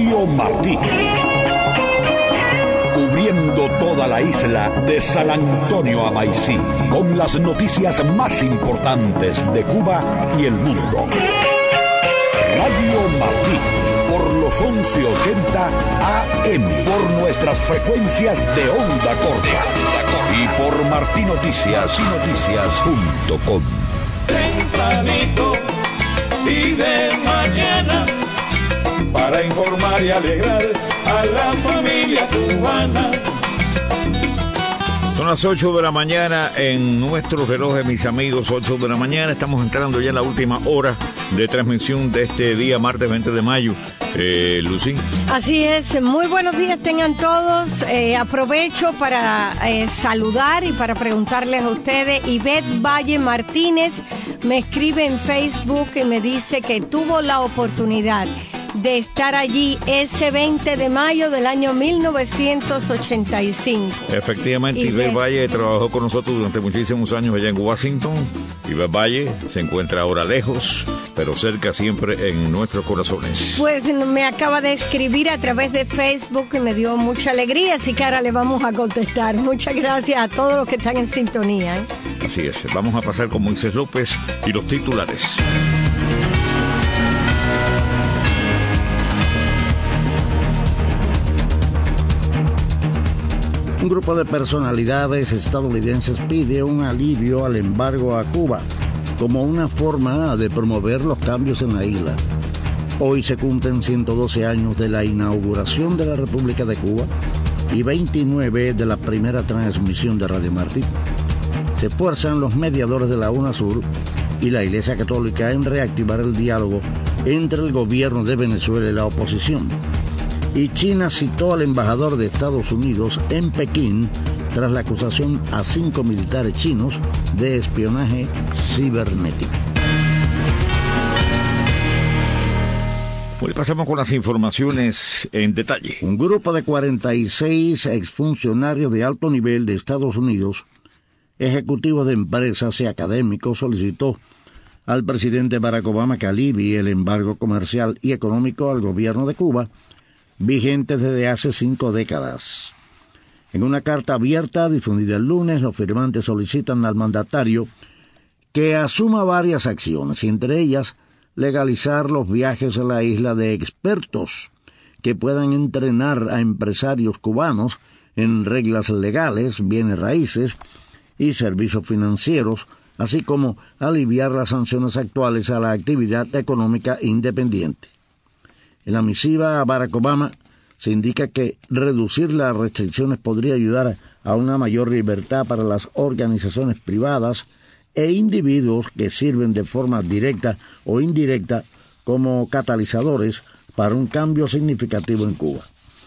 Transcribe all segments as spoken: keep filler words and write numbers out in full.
Radio Martí. Cubriendo toda la isla de San Antonio a Maicí, con las noticias más importantes de Cuba y el mundo. Radio Martí, por los once ochenta A M, por nuestras frecuencias de onda corta y por martí noticias y noticias punto com. Tempranito y de mañana, para informar y alegrar a la familia cubana. Son las ocho de la mañana en nuestro reloj, mis amigos, ocho de la mañana. Estamos entrando ya en la última hora de transmisión de este día, martes veinte de mayo. Eh, Lucy. Así es, muy buenos días tengan todos. Eh, aprovecho para eh, saludar y para preguntarles a ustedes. Ivette Valle Martínez me escribe en Facebook y me dice que tuvo la oportunidad de estar allí ese veinte de mayo del año mil novecientos ochenta y cinco. Efectivamente, Ivette Valle trabajó con nosotros durante muchísimos años allá en Washington. Ivette Valle se encuentra ahora lejos, pero cerca siempre en nuestros corazones. Pues me acaba de escribir a través de Facebook y me dio mucha alegría, así que ahora le vamos a contestar. Muchas gracias a todos los que están en sintonía, ¿eh? Así es, vamos a pasar con Moisés López y los titulares. Un grupo de personalidades estadounidenses pide un alivio al embargo a Cuba como una forma de promover los cambios en la isla. Hoy se cumplen ciento doce años de la inauguración de la República de Cuba y veintinueve de la primera transmisión de Radio Martí. Se esfuerzan los mediadores de la UNASUR y la Iglesia Católica en reactivar el diálogo entre el gobierno de Venezuela y la oposición. Y China citó al embajador de Estados Unidos en Pekín tras la acusación a cinco militares chinos de espionaje cibernético. Pues pasamos con las informaciones en detalle. Un grupo de cuarenta y seis exfuncionarios de alto nivel de Estados Unidos, ejecutivos de empresas y académicos, solicitó al presidente Barack Obama que alivie el embargo comercial y económico al gobierno de Cuba, vigente desde hace cinco décadas. En una carta abierta difundida el lunes, los firmantes solicitan al mandatario que asuma varias acciones, y entre ellas legalizar los viajes a la isla de expertos que puedan entrenar a empresarios cubanos en reglas legales, bienes raíces y servicios financieros, así como aliviar las sanciones actuales a la actividad económica independiente. En la misiva a Barack Obama se indica que reducir las restricciones podría ayudar a una mayor libertad para las organizaciones privadas e individuos que sirven de forma directa o indirecta como catalizadores para un cambio significativo en Cuba.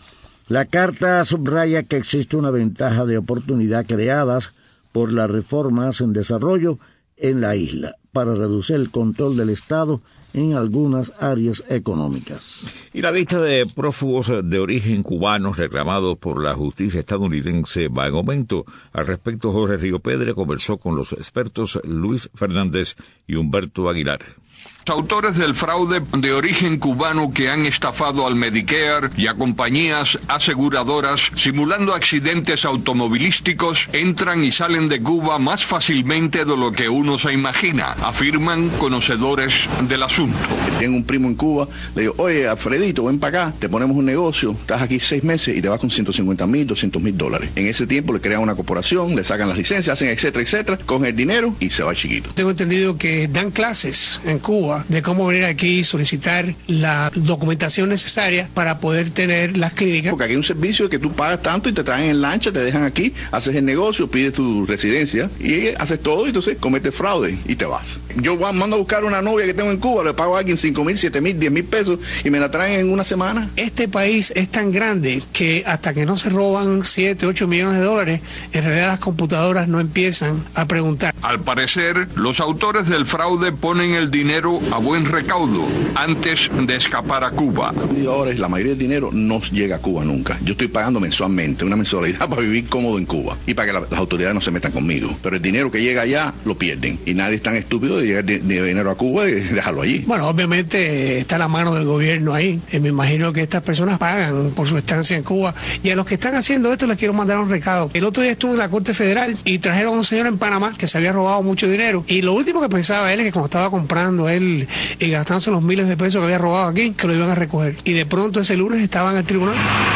La carta subraya que existe una ventaja de oportunidad creadas por las reformas en desarrollo en la isla para reducir el control del Estado en algunas áreas económicas. Y la lista de prófugos de origen cubano reclamados por la justicia estadounidense va en aumento. Al respecto, Jorge Río Pedre conversó con los expertos Luis Fernández y Humberto Aguilar. Autores del fraude de origen cubano que han estafado al Medicare y a compañías aseguradoras simulando accidentes automovilísticos entran y salen de Cuba más fácilmente de lo que uno se imagina, afirman conocedores del asunto. Tengo un primo en Cuba, le digo, oye, Alfredito, ven para acá, te ponemos un negocio, estás aquí seis meses y te vas con ciento cincuenta mil, doscientos mil dólares. En ese tiempo le crean una corporación, le sacan las licencias, hacen etcétera, etcétera, cogen el dinero y se va chiquito. Tengo entendido que dan clases en Cuba de cómo venir aquí y solicitar la documentación necesaria para poder tener las clínicas. Porque aquí hay un servicio que tú pagas tanto y te traen en lancha, te dejan aquí, haces el negocio, pides tu residencia y haces todo y entonces cometes fraude y te vas. Yo mando a buscar una novia que tengo en Cuba, le pago a alguien cinco mil, siete mil, diez mil pesos y me la traen en una semana. Este país es tan grande que hasta que no se roban siete, ocho millones de dólares, en realidad las computadoras no empiezan a preguntar. Al parecer, los autores del fraude ponen el dinero a buen recaudo antes de escapar a Cuba. Ahora la mayoría del dinero no llega a Cuba nunca. Yo estoy pagando mensualmente una mensualidad para vivir cómodo en Cuba y para que la, las autoridades no se metan conmigo. Pero el dinero que llega allá lo pierden y nadie es tan estúpido de llegar de, de dinero a Cuba y dejarlo allí. Bueno, obviamente está la mano del gobierno ahí. Eh, me imagino que estas personas pagan por su estancia en Cuba. Y a los que están haciendo esto les quiero mandar un recado. El otro día estuve en la Corte Federal y trajeron a un señor en Panamá que se había robado mucho dinero. Y lo último que pensaba él es que cuando estaba comprando él y gastándose los miles de pesos que había robado aquí, que lo iban a recoger. Y de pronto ese lunes estaba en el tribunal.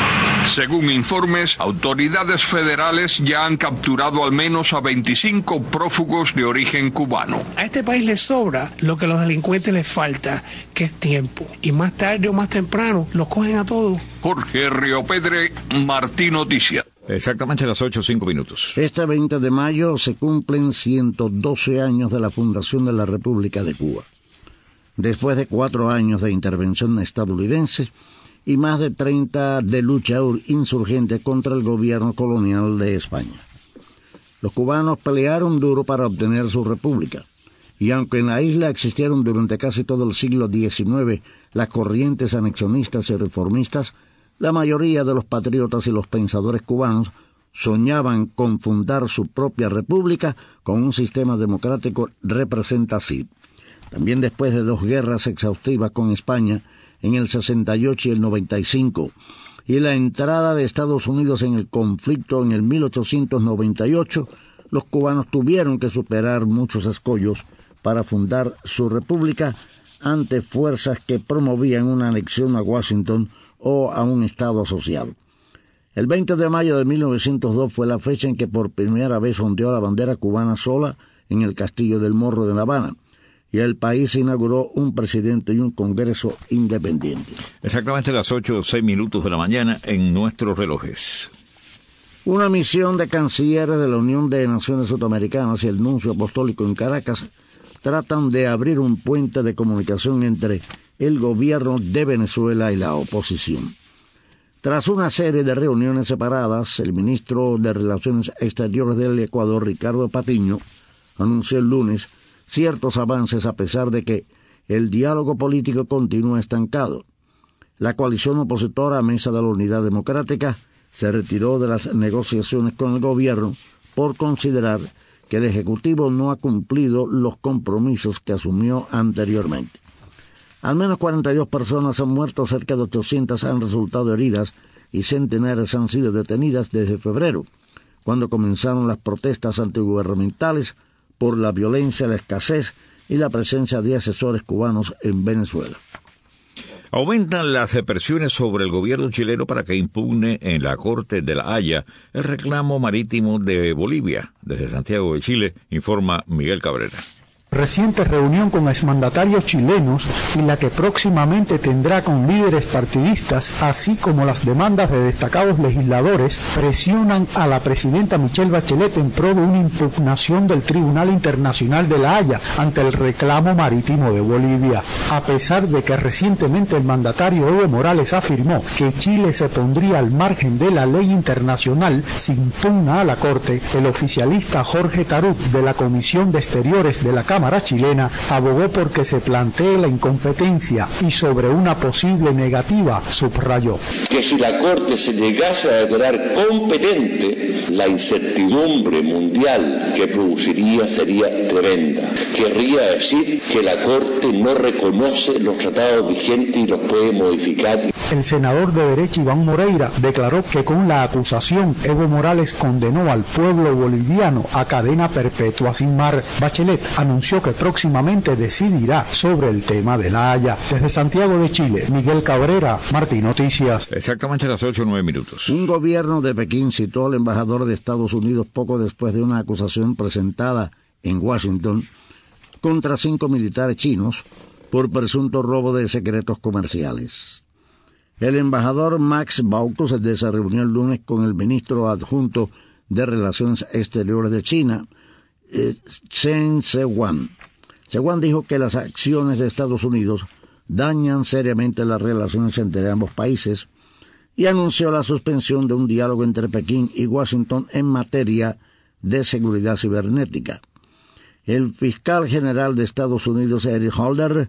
Según informes, autoridades federales ya han capturado al menos a veinticinco prófugos de origen cubano. A este país le sobra lo que a los delincuentes les falta, que es tiempo. Y más tarde o más temprano los cogen a todos. Jorge Riopedre, Martín Noticias. Exactamente a las ocho, cinco minutos. Este veinte de mayo se cumplen ciento doce años de la fundación de la República de Cuba. Después de cuatro años de intervención estadounidense y más de treinta de lucha insurgente contra el gobierno colonial de España. Los cubanos pelearon duro para obtener su república, y aunque en la isla existieron durante casi todo el siglo diecinueve las corrientes anexionistas y reformistas, la mayoría de los patriotas y los pensadores cubanos soñaban con fundar su propia república con un sistema democrático representativo. También después de dos guerras exhaustivas con España, en el sesenta y ocho y el noventa y cinco, y la entrada de Estados Unidos en el conflicto en el mil ochocientos noventa y ocho, los cubanos tuvieron que superar muchos escollos para fundar su república ante fuerzas que promovían una anexión a Washington o a un Estado asociado. El veinte de mayo de mil novecientos dos fue la fecha en que por primera vez ondeó la bandera cubana sola en el Castillo del Morro de La Habana, y el país inauguró un presidente y un Congreso independiente. Exactamente a las ocho o seis minutos de la mañana en nuestros relojes. Una misión de cancilleres de la Unión de Naciones Sudamericanas y el nuncio apostólico en Caracas tratan de abrir un puente de comunicación entre el gobierno de Venezuela y la oposición. Tras una serie de reuniones separadas, el ministro de Relaciones Exteriores del Ecuador, Ricardo Patiño, anunció el lunes ciertos avances a pesar de que el diálogo político continúa estancado. La coalición opositora a Mesa de la Unidad Democrática se retiró de las negociaciones con el gobierno por considerar que el Ejecutivo no ha cumplido los compromisos que asumió anteriormente. Al menos cuarenta y dos personas han muerto, cerca de ochocientas han resultado heridas y centenares han sido detenidas desde febrero, cuando comenzaron las protestas antigubernamentales por la violencia, la escasez y la presencia de asesores cubanos en Venezuela. Aumentan las presiones sobre el gobierno chileno para que impugne en la Corte de La Haya el reclamo marítimo de Bolivia. Desde Santiago de Chile, informa Miguel Cabrera. Reciente reunión con exmandatarios chilenos y la que próximamente tendrá con líderes partidistas, así como las demandas de destacados legisladores, presionan a la presidenta Michelle Bachelet en pro de una impugnación del Tribunal Internacional de La Haya ante el reclamo marítimo de Bolivia. A pesar de que recientemente el mandatario Evo Morales afirmó que Chile se pondría al margen de la ley internacional si impugna a la Corte, el oficialista Jorge Tarut de la Comisión de Exteriores de la Cámara chilena abogó por que se plantee la incompetencia y sobre una posible negativa subrayó que si la Corte se llegase a declarar competente, la incertidumbre mundial que produciría sería tremenda. Querría decir que la Corte no reconoce los tratados vigentes y los puede modificar. El senador de derecha Iván Moreira declaró que con la acusación Evo Morales condenó al pueblo boliviano a cadena perpetua sin mar. Bachelet anunció que próximamente decidirá sobre el tema de La Haya. Desde Santiago de Chile, Miguel Cabrera, Martín Noticias. Exactamente a las ocho o nueve minutos. Un gobierno de Pekín citó al embajador de Estados Unidos poco después de una acusación presentada en Washington contra cinco militares chinos por presunto robo de secretos comerciales. El embajador Max Baucus se reunió el lunes con el ministro adjunto de Relaciones Exteriores de China, eh, Chen Shui-Wan. Shui-Wan dijo que las acciones de Estados Unidos dañan seriamente las relaciones entre ambos países y anunció la suspensión de un diálogo entre Pekín y Washington en materia de seguridad cibernética. El fiscal general de Estados Unidos, Eric Holder,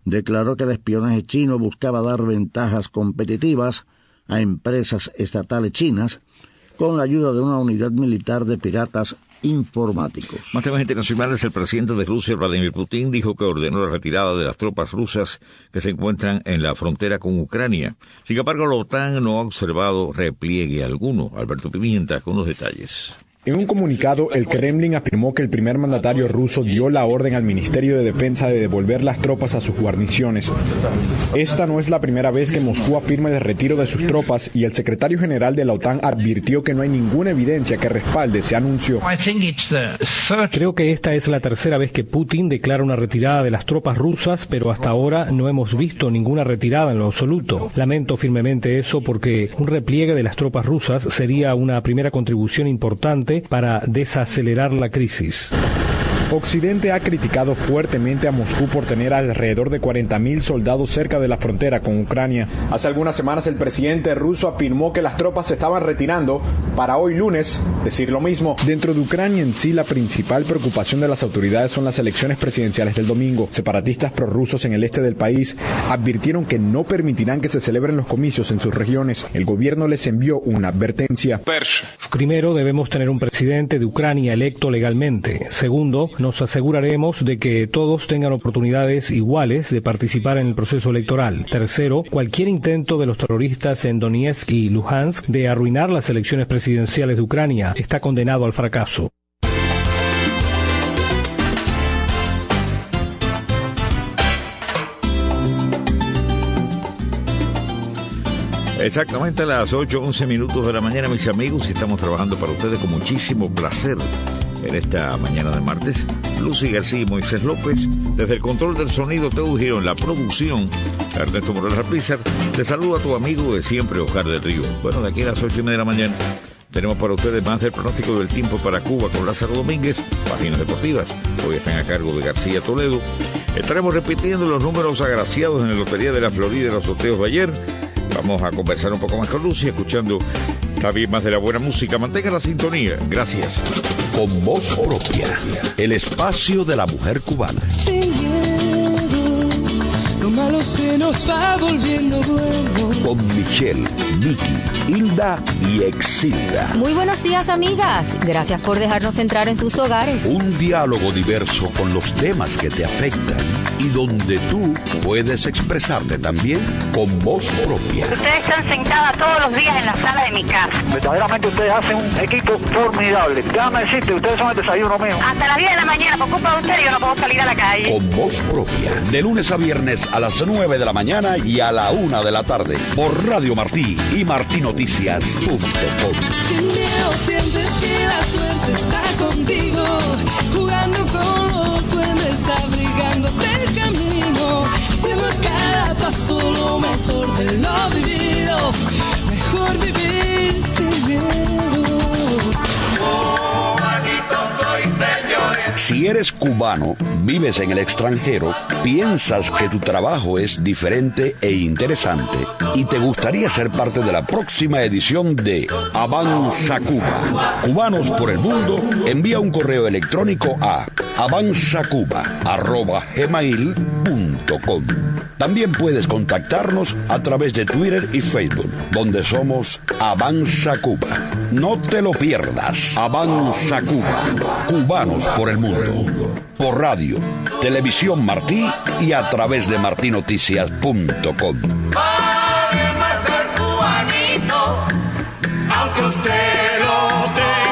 declaró que el espionaje chino buscaba dar ventajas competitivas a empresas estatales chinas con la ayuda de una unidad militar de piratas informáticos. Más temas internacionales. El presidente de Rusia, Vladimir Putin, dijo que ordenó la retirada de las tropas rusas que se encuentran en la frontera con Ucrania. Sin embargo, la OTAN no ha observado repliegue alguno. Alberto Pimienta con los detalles. En un comunicado, el Kremlin afirmó que el primer mandatario ruso dio la orden al Ministerio de Defensa de devolver las tropas a sus guarniciones. Esta no es la primera vez que Moscú afirma el retiro de sus tropas y el secretario general de la OTAN advirtió que no hay ninguna evidencia que respalde ese anuncio. Creo que esta es la tercera vez que Putin declara una retirada de las tropas rusas, pero hasta ahora no hemos visto ninguna retirada en lo absoluto. Lamento firmemente eso porque un repliegue de las tropas rusas sería una primera contribución importante para desacelerar la crisis. Occidente ha criticado fuertemente a Moscú por tener alrededor de cuarenta mil soldados cerca de la frontera con Ucrania. Hace algunas semanas el presidente ruso afirmó que las tropas se estaban retirando para hoy lunes decir lo mismo. Dentro de Ucrania en sí, la principal preocupación de las autoridades son las elecciones presidenciales del domingo. Separatistas prorrusos en el este del país advirtieron que no permitirán que se celebren los comicios en sus regiones. El gobierno les envió una advertencia. Primero, debemos tener un presidente de Ucrania electo legalmente. Segundo, nos aseguraremos de que todos tengan oportunidades iguales de participar en el proceso electoral. Tercero, cualquier intento de los terroristas en Donetsk y Luhansk de arruinar las elecciones presidenciales de Ucrania está condenado al fracaso. Exactamente a las ocho once minutos de la mañana, mis amigos, y estamos trabajando para ustedes con muchísimo placer en esta mañana de martes. Lucy García y Moisés López, desde el control del sonido, Teo Girón, la producción, Ernesto Morales Alpizar. Te saluda a tu amigo de siempre, Oscar del Río. Bueno, de aquí a las ocho y media de la mañana tenemos para ustedes más del pronóstico del tiempo para Cuba con Lázaro Domínguez, páginas deportivas. Hoy están a cargo de García Toledo. Estaremos repitiendo los números agraciados en la Lotería de la Florida y los sorteos de ayer. Vamos a conversar un poco más con Lucy, escuchando también más de la buena música. Mantenga la sintonía. Gracias. Con voz propia, el espacio de la mujer cubana. Sin miedo, lo malo se nos va volviendo bueno. Con Michelle, Vicky, Hilda y Exilda. Muy buenos días, amigas. Gracias por dejarnos entrar en sus hogares. Un diálogo diverso con los temas que te afectan y donde tú puedes expresarte también con voz propia. Ustedes están sentadas todos los días en la sala de mi casa. Verdaderamente ustedes hacen un equipo formidable. Déjame decirte, ustedes son el desayuno mío. Hasta las diez de la mañana, por culpa de ustedes, yo no puedo salir a la calle. Con voz propia, de lunes a viernes a las nueve de la mañana y a la una de la tarde, por Radio Martí y martí noticias punto com. Sin miedo sientes que la suerte está contigo, jugando con los duendes, abrigándote el camino, siendo cada paso lo mejor de lo vivido, mejor vivir sin miedo. Oh, maldito soy, señores. Si eres cubano, vives en el extranjero, piensas que tu trabajo es diferente e interesante y te gustaría ser parte de la próxima edición de Avanza Cuba. Cubanos por el Mundo, envía un correo electrónico a avanzacuba arroba gmail punto com. También puedes contactarnos a través de Twitter y Facebook, donde somos Avanza Cuba. No te lo pierdas. Avanza Cuba. Cubanos por el Mundo. Por radio, televisión Martí y a través de martí noticias punto com. Para ser cubanito, aunque usted lo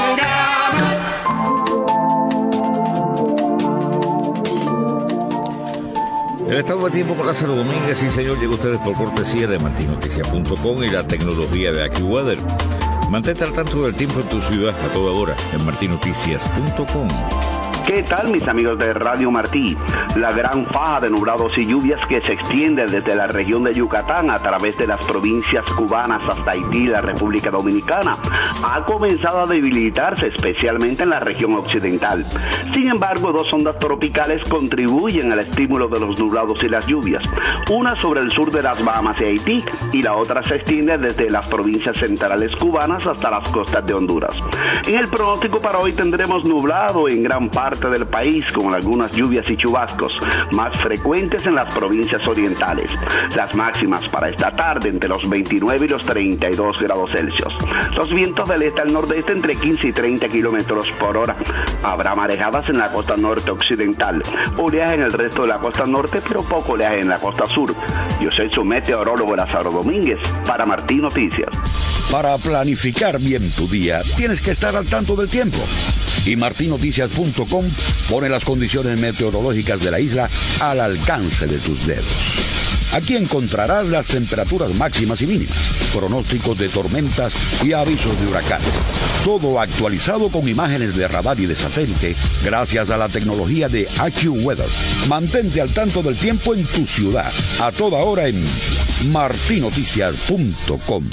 tenga. El estado de tiempo con Lázaro Domínguez, sí señor, llega a ustedes por cortesía de martí noticias punto com y la tecnología de AccuWeather. Mantente al tanto del tiempo en tu ciudad a toda hora en martí noticias punto com. ¿Qué tal, mis amigos de Radio Martí? La gran faja de nublados y lluvias que se extiende desde la región de Yucatán a través de las provincias cubanas hasta Haití y la República Dominicana ha comenzado a debilitarse, especialmente en la región occidental. Sin embargo, dos ondas tropicales contribuyen al estímulo de los nublados y las lluvias. Una sobre el sur de las Bahamas y Haití y la otra se extiende desde las provincias centrales cubanas hasta las costas de Honduras. En el pronóstico para hoy tendremos nublado en gran parte norte del país, con algunas lluvias y chubascos, más frecuentes en las provincias orientales. Las máximas para esta tarde entre los veintinueve y los treinta y dos grados Celsius. Los vientos del este al nordeste entre quince y treinta kilómetros por hora. Habrá marejadas en la costa norte occidental, oleaje en el resto de la costa norte, pero poco oleaje en la costa sur. Yo soy su meteorólogo Lázaro Domínguez para Martí Noticias. Para planificar bien tu día, tienes que estar al tanto del tiempo. Y martin noticias punto com pone las condiciones meteorológicas de la isla al alcance de tus dedos. Aquí encontrarás las temperaturas máximas y mínimas, pronósticos de tormentas y avisos de huracanes. Todo actualizado con imágenes de radar y de satélite gracias a la tecnología de AccuWeather. Mantente al tanto del tiempo en tu ciudad, a toda hora en martin noticias punto com.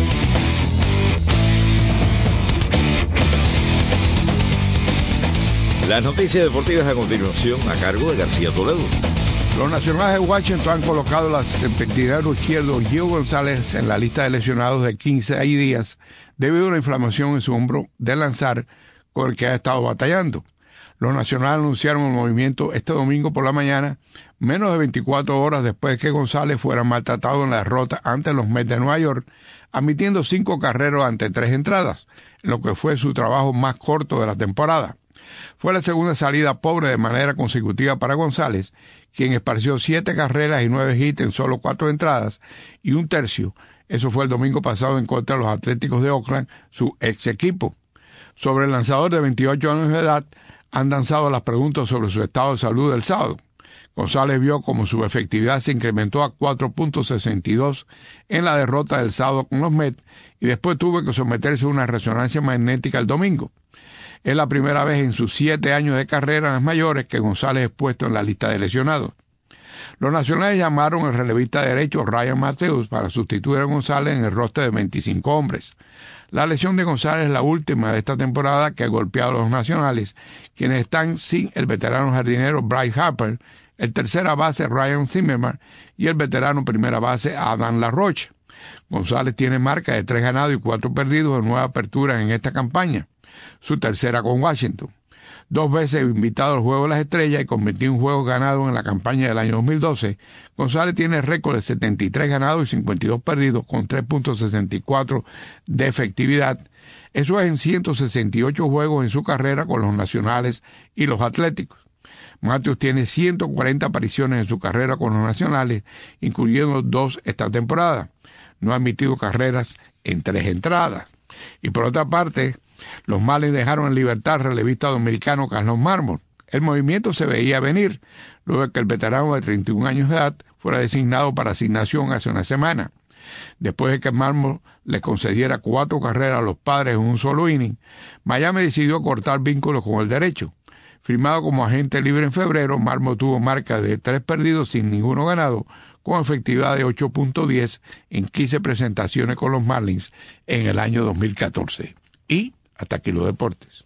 Las noticias deportivas a continuación a cargo de García Toledo. Los Nacionales de Washington han colocado al centinela izquierdo Gio González en la lista de lesionados de quince días debido a una inflamación en su hombro de lanzar con el que ha estado batallando. Los Nacionales anunciaron el movimiento este domingo por la mañana, menos de veinticuatro horas después de que González fuera maltratado en la derrota ante los Mets de Nueva York, admitiendo cinco carreras ante tres entradas, en lo que fue su trabajo más corto de la temporada. Fue la segunda salida pobre de manera consecutiva para González, quien esparció siete carreras y nueve hits en solo cuatro entradas y un tercio. Eso fue el domingo pasado en contra de los Atléticos de Oakland, su ex equipo. Sobre el lanzador de veintiocho años de edad, han lanzado las preguntas sobre su estado de salud del sábado. González vio como su efectividad se incrementó a cuatro punto sesenta y dos en la derrota del sábado con los Mets y después tuvo que someterse a una resonancia magnética el domingo. Es la primera vez en sus siete años de carrera en las mayores que González es puesto en la lista de lesionados. Los Nacionales llamaron al relevista derecho Ryan Matheus para sustituir a González en el roster de veinticinco hombres. La lesión de González es la última de esta temporada que ha golpeado a los Nacionales, quienes están sin el veterano jardinero Bryce Harper, el tercera base Ryan Zimmerman y el veterano primera base Adam LaRoche. González tiene marca de tres ganados y cuatro perdidos en nueve aperturas en esta campaña, su tercera con Washington. Dos veces invitado al Juego de las Estrellas y con veintiún juegos ganados en la campaña del año dos mil doce, González tiene récord de setenta y tres ganados y cincuenta y dos perdidos con tres punto sesenta y cuatro de efectividad. Eso es en ciento sesenta y ocho juegos en su carrera con los Nacionales y los Atléticos. Matheus tiene ciento cuarenta apariciones en su carrera con los Nacionales, incluyendo dos esta temporada. No ha admitido carreras en tres entradas. Y por otra parte, los Marlins dejaron en libertad al relevista dominicano Carlos Marmol. El movimiento se veía venir, luego de que el veterano de treinta y un años de edad fuera designado para asignación hace una semana. Después de que Marmol le concediera cuatro carreras a los Padres en un solo inning, Miami decidió cortar vínculos con el derecho. Firmado como agente libre en febrero, Marmol tuvo marca de tres perdidos sin ninguno ganado, con efectividad de ocho punto diez en quince presentaciones con los Marlins en el año dos mil catorce. Y hasta aquí los deportes.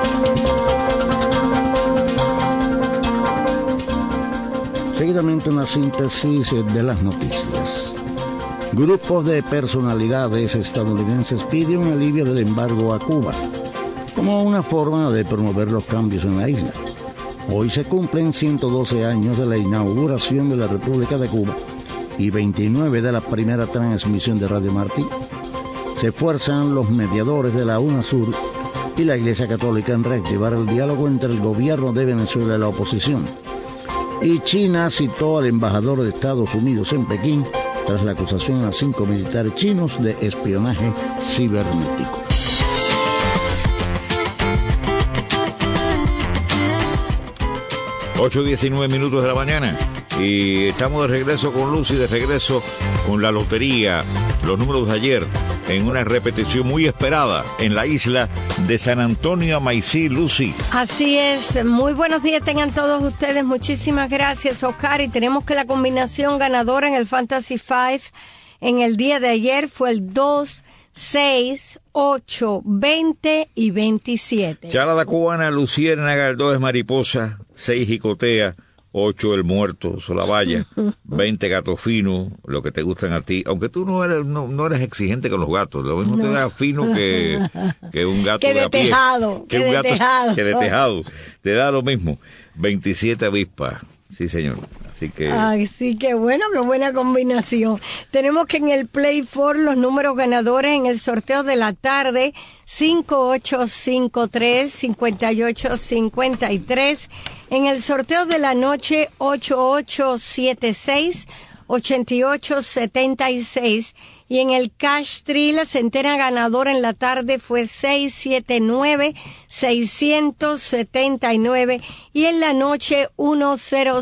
Seguidamente una síntesis de las noticias. Grupos de personalidades estadounidenses piden un alivio del embargo a Cuba como una forma de promover los cambios en la isla. Hoy se cumplen ciento doce años de la inauguración de la República de Cuba y veintinueve de la primera transmisión de Radio Martí. Se esfuerzan los mediadores de la UNASUR y la Iglesia Católica en reactivar el diálogo entre el gobierno de Venezuela y la oposición. Y China citó al embajador de Estados Unidos en Pekín tras la acusación a cinco militares chinos de espionaje cibernético. ocho diecinueve minutos de la mañana y estamos de regreso con Lucy, de regreso con la lotería, los números de ayer, en una repetición muy esperada en la isla de San Antonio, Maicí. Lucy. Así es, muy buenos días tengan todos ustedes, muchísimas gracias Oscar, y tenemos que la combinación ganadora en el Fantasy Five en el día de ayer fue el dos, seis, ocho, veinte y veintisiete. Charada cubana, Luciérnaga, el dos es mariposa, seis jicotea, ocho el muerto, Solavalla, veinte gato fino, lo que te gustan a ti, aunque tú no eres no, no eres exigente con los gatos, lo mismo no. te da fino que, que un gato que de, de a pie, tejado, que, que un gato tejado. que de tejado, te da lo mismo, veintisiete avispas, sí señor. Así que... Ay, sí, qué bueno, qué buena combinación. Tenemos que en el Play four los números ganadores en el sorteo de la tarde, cinco ocho cinco tres, cinco ocho cinco tres. En el sorteo de la noche, ocho ocho siete seis, ocho ocho siete seis. Y en el Cash Tree, la centena ganadora en la tarde fue seis siete nueve, seis siete nueve. Y en la noche, ciento.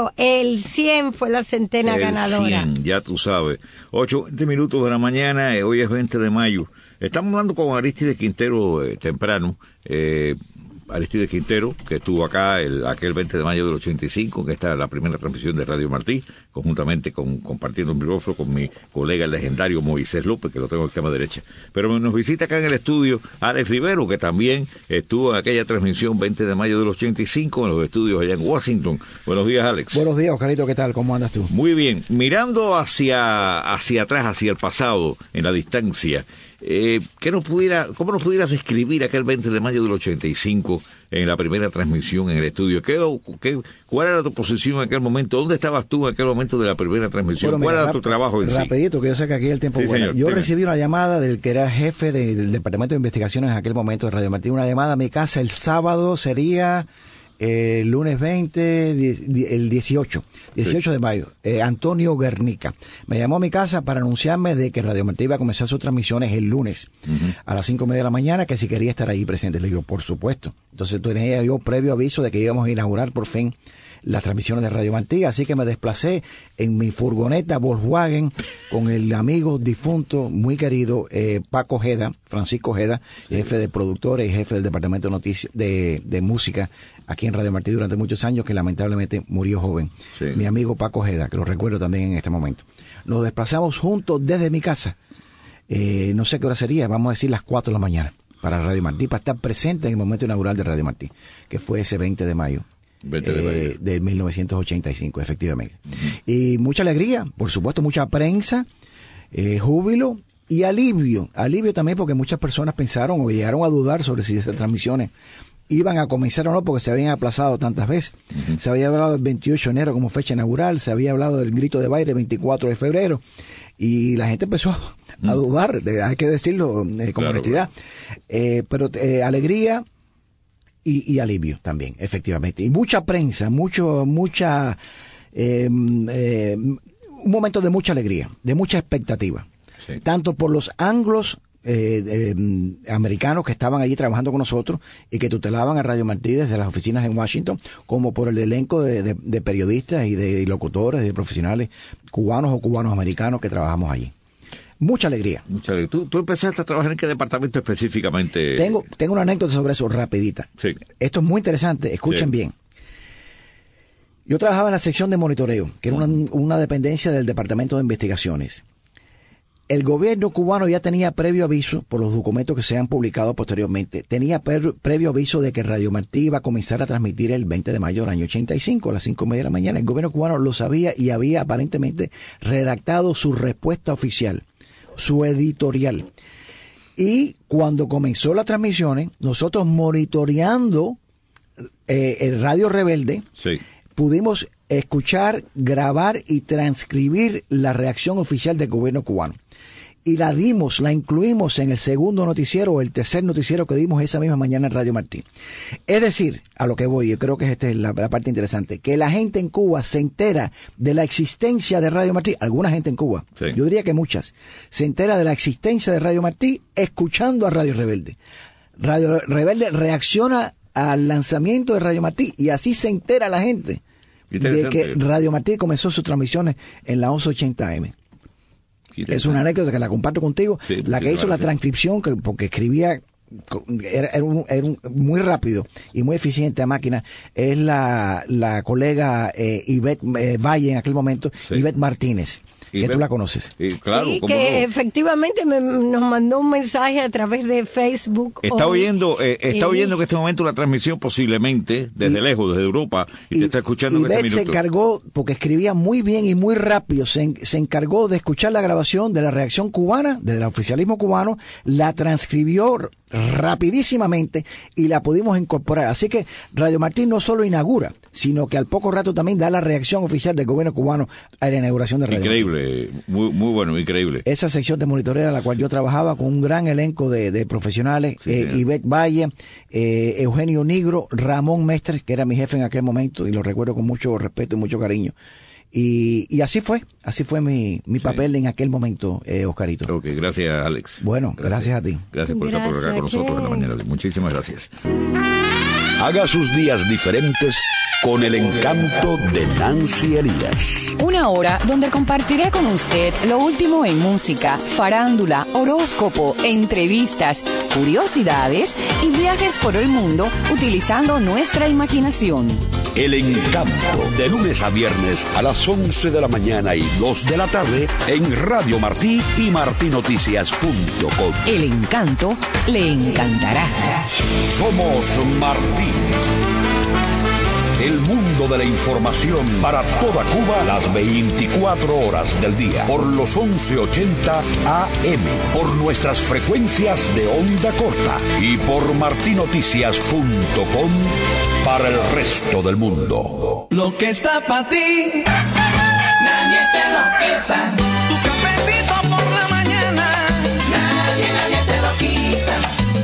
El cien fue la centena el ganadora. cien, ya tú sabes. ocho, veinte minutos de la mañana, eh, hoy es veinte de mayo. Estamos hablando con Aristides Quintero eh, temprano. Eh, Aristides Quintero, que estuvo acá el, aquel veinte de mayo del ochenta y cinco, que está en la primera transmisión de Radio Martí, conjuntamente con compartiendo el micrófono con mi colega el legendario Moisés López, que lo tengo aquí a mi derecha. Pero nos visita acá en el estudio Alex Rivero, que también estuvo en aquella transmisión veinte de mayo del ochenta y cinco en los estudios allá en Washington. Buenos días, Alex. Buenos días, Oscarito, ¿qué tal? ¿Cómo andas tú? Muy bien. Mirando hacia, hacia atrás, hacia el pasado, en la distancia, Eh, ¿qué nos pudiera, ¿cómo nos pudieras describir aquel veinte de mayo del ochenta y cinco en la primera transmisión en el estudio? ¿Qué, qué, ¿Cuál era tu posición en aquel momento? ¿Dónde estabas tú en aquel momento de la primera transmisión? Bueno, ¿Cuál mira, era tu trabajo en sí? Rapidito, que yo sé que aquí el tiempo sí, vuela. Señor, yo dime. recibí una llamada del que era jefe de, del Departamento de Investigaciones en aquel momento de Radio Martí, una llamada a mi casa el sábado, sería... el lunes veinte, el dieciocho, dieciocho sí. de mayo, eh, Antonio Guernica. Me llamó a mi casa para anunciarme de que Radio Martí iba a comenzar sus transmisiones el lunes uh-huh. a las cinco y media de la mañana, que si quería estar ahí presente. Le digo, por supuesto. Entonces tenía yo previo aviso de que íbamos a inaugurar por fin las transmisiones de Radio Martí, así que me desplacé en mi furgoneta Volkswagen con el amigo difunto, muy querido, eh, Paco Ojeda, Francisco Ojeda, sí. jefe de productores y jefe del departamento de noticias, de, de música aquí en Radio Martí durante muchos años, que lamentablemente murió joven. Sí. Mi amigo Paco Ojeda, que lo recuerdo también en este momento. Nos desplazamos juntos desde mi casa, eh, no sé qué hora sería, vamos a decir las cuatro de la mañana, para Radio Martí, para estar presente en el momento inaugural de Radio Martí, que fue ese veinte de mayo. veinte de, eh, de mil novecientos ochenta y cinco, efectivamente. Uh-huh. Y mucha alegría, por supuesto, mucha prensa, eh, júbilo y alivio. Alivio también porque muchas personas pensaron o llegaron a dudar sobre si esas transmisiones iban a comenzar o no, porque se habían aplazado tantas veces. Uh-huh. Se había hablado del veintiocho de enero como fecha inaugural, se había hablado del grito de baile el veinticuatro de febrero, y la gente empezó a, a dudar, de, hay que decirlo eh, con claro, honestidad. Claro. Eh, pero eh, alegría... Y, y alivio también, efectivamente. Y mucha prensa, mucho, mucha, eh, eh, un momento de mucha alegría, de mucha expectativa. Sí. Tanto por los anglos eh, eh, americanos que estaban allí trabajando con nosotros y que tutelaban a Radio Martí desde las oficinas en Washington, como por el elenco de, de, de periodistas y de locutores y de profesionales cubanos o cubanos americanos que trabajamos allí. Mucha alegría. Mucha alegría. ¿Tú, ¿Tú empezaste a trabajar en qué departamento específicamente? Tengo, tengo una anécdota sobre eso, rapidita. Sí. Esto es muy interesante, escuchen sí. bien. Yo trabajaba en la sección de monitoreo, que era una, una dependencia del Departamento de Investigaciones. El gobierno cubano ya tenía previo aviso, por los documentos que se han publicado posteriormente, tenía pre, previo aviso de que Radio Martí iba a comenzar a transmitir el veinte de mayo del año ochenta y cinco, a las cinco y media de la mañana. El gobierno cubano lo sabía y había aparentemente redactado su respuesta oficial, su editorial. Y cuando comenzó las transmisiones, nosotros monitoreando eh, el Radio Rebelde, sí. pudimos escuchar, grabar y transcribir la reacción oficial del gobierno cubano. Y la dimos, la incluimos en el segundo noticiero o el tercer noticiero que dimos esa misma mañana en Radio Martí. Es decir, a lo que voy, yo creo que esta es la, la parte interesante, que la gente en Cuba se entera de la existencia de Radio Martí, alguna gente en Cuba, sí. yo diría que muchas, se entera de la existencia de Radio Martí escuchando a Radio Rebelde. Radio Rebelde reacciona al lanzamiento de Radio Martí y así se entera la gente de que Radio Martí comenzó sus transmisiones en la once ochenta eme. Es una anécdota que la comparto contigo. Sí, la que sí, hizo la transcripción, que, porque escribía, era, era, un, era un, muy rápido y muy eficiente a máquina, es la, la colega eh, Ivette eh, Valle en aquel momento, sí. Ivette Martínez. que tú la conoces. Y claro, sí, ¿cómo que no? efectivamente me, nos mandó un mensaje a través de Facebook. Está hoy. oyendo, eh, está Eh, oyendo en este momento la transmisión posiblemente desde Y- lejos, desde Europa, y, te está escuchando Y en este Beth se minuto. encargó, porque escribía muy bien y muy rápido, se, en- se encargó de escuchar la grabación de la reacción cubana, del oficialismo cubano, la transcribió r- rapidísimamente y la pudimos incorporar. Así que Radio Martí no solo inaugura, sino que al poco rato también da la reacción oficial del gobierno cubano a la inauguración de Radio Martí. Increíble, muy, muy bueno, increíble. Esa sección de monitoreo en la cual yo trabajaba con un gran elenco de, de profesionales, eh, Ivette Valle, eh, Eugenio Nigro, Ramón Mestres, que era mi jefe en aquel momento y lo recuerdo con mucho respeto y mucho cariño. Y, y así fue, así fue mi, mi papel en aquel momento, eh, Oscarito. Ok, gracias, Alex. Bueno, gracias, a ti. Gracias por estar por acá con nosotros en la mañana. Muchísimas gracias. Haga sus días diferentes con el encanto de Nancy Elías. Una hora donde compartiré con usted lo último en música, farándula, horóscopo, entrevistas, curiosidades y viajes por el mundo utilizando nuestra imaginación. El encanto, de lunes a viernes a las once de la mañana y dos de la tarde en Radio Martí y martinoticias punto com. El encanto le encantará. Somos Martí. El mundo de la información para toda Cuba las veinticuatro horas del día por los once ochenta A M, por nuestras frecuencias de onda corta y por martinoticias punto com para el resto del mundo. Lo que está para ti, nadie te lo quita. Tu cafecito por la mañana, nadie, nadie te lo quita.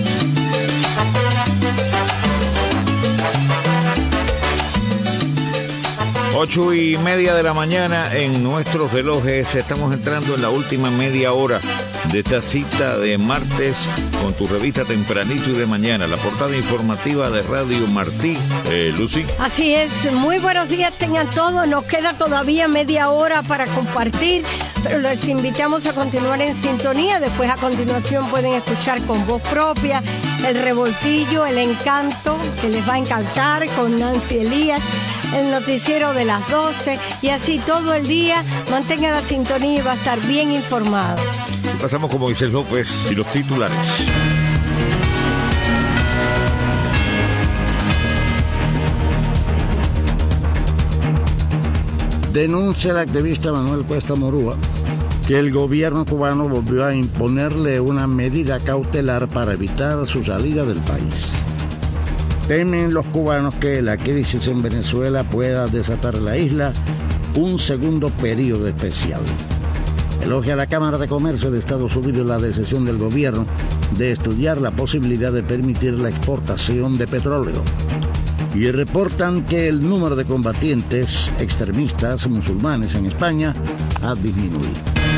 Ocho y media de la mañana en nuestros relojes. Estamos entrando en la última media hora de esta cita de martes con tu revista Tempranito y de Mañana, la portada informativa de Radio Martí. Eh, Lucy. Así es, muy buenos días tengan todos, nos queda todavía media hora para compartir, pero les invitamos a continuar en sintonía, después a continuación pueden escuchar con voz propia el revoltillo, el encanto, que les va a encantar con Nancy Elías, el noticiero de las doce y así todo el día, mantengan la sintonía y va a estar bien informado. Y pasamos con Moisés López y los titulares. Denuncia el activista Manuel Cuesta Morúa que el gobierno cubano volvió a imponerle una medida cautelar para evitar su salida del país. Temen los cubanos que la crisis en Venezuela pueda desatar en la isla un segundo periodo especial. Elogia a la Cámara de Comercio de Estados Unidos la decisión del gobierno de estudiar la posibilidad de permitir la exportación de petróleo. Y reportan que el número de combatientes extremistas musulmanes en España ha disminuido.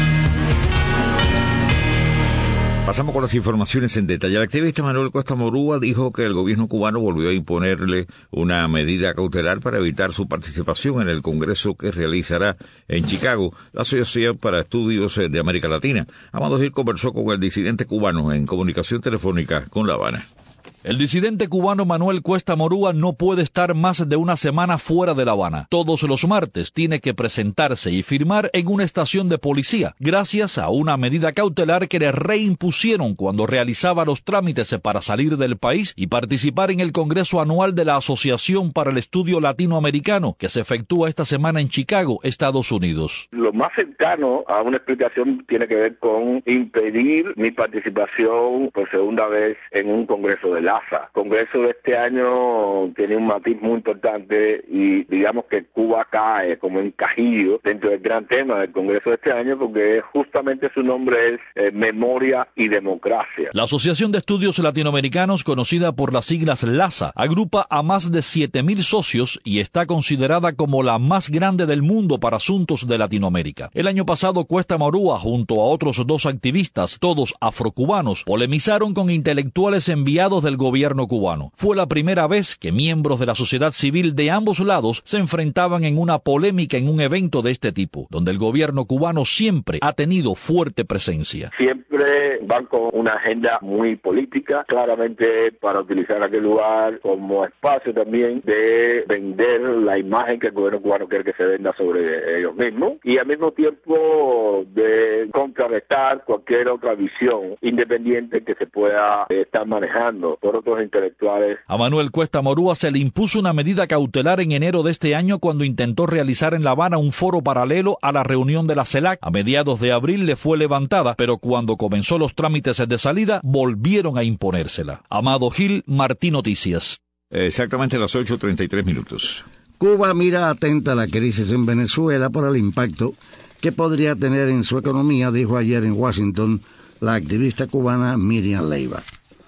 Pasamos con las informaciones en detalle. El activista Manuel Cuesta Morúa dijo que el gobierno cubano volvió a imponerle una medida cautelar para evitar su participación en el congreso que realizará en Chicago la Asociación para Estudios de América Latina. Amado Gil conversó con el disidente cubano en comunicación telefónica con La Habana. El disidente cubano Manuel Cuesta Morúa no puede estar más de una semana fuera de La Habana. Todos los martes tiene que presentarse y firmar en una estación de policía, gracias a una medida cautelar que le reimpusieron cuando realizaba los trámites para salir del país y participar en el Congreso Anual de la Asociación para el Estudio Latinoamericano, que se efectúa esta semana en Chicago, Estados Unidos. Lo más cercano a una explicación tiene que ver con impedir mi participación por segunda vez en un congreso de LASA. El Congreso de este año tiene un matiz muy importante y digamos que Cuba cae como encajillo dentro del gran tema del Congreso de este año porque justamente su nombre es eh, Memoria y Democracia. La Asociación de Estudios Latinoamericanos, conocida por las siglas LASA, agrupa a más de siete mil socios y está considerada como la más grande del mundo para asuntos de Latinoamérica. El año pasado, Cuesta Morúa, junto a otros dos activistas, todos afrocubanos, polemizaron con intelectuales enviados del gobierno cubano. Fue la primera vez que miembros de la sociedad civil de ambos lados se enfrentaban en una polémica en un evento de este tipo, donde el gobierno cubano siempre ha tenido fuerte presencia. Siempre van con una agenda muy política, claramente para utilizar aquel lugar como espacio también de vender la imagen que el gobierno cubano quiere que se venda sobre ellos mismos y al mismo tiempo de contrarrestar cualquier otra visión independiente que se pueda estar manejando por otros intelectuales. A Manuel Cuesta Morúa se le impuso una medida cautelar en enero de este año cuando intentó realizar en La Habana un foro paralelo a la reunión de la CELAC. A mediados de abril le fue levantada, pero cuando comenzó los trámites de salida, volvieron a imponérsela. Amado Gil, Martí Noticias. Exactamente a las ocho treinta y tres minutos. Cuba mira atenta a la crisis en Venezuela por el impacto que podría tener en su economía, dijo ayer en Washington la activista cubana Miriam Leiva.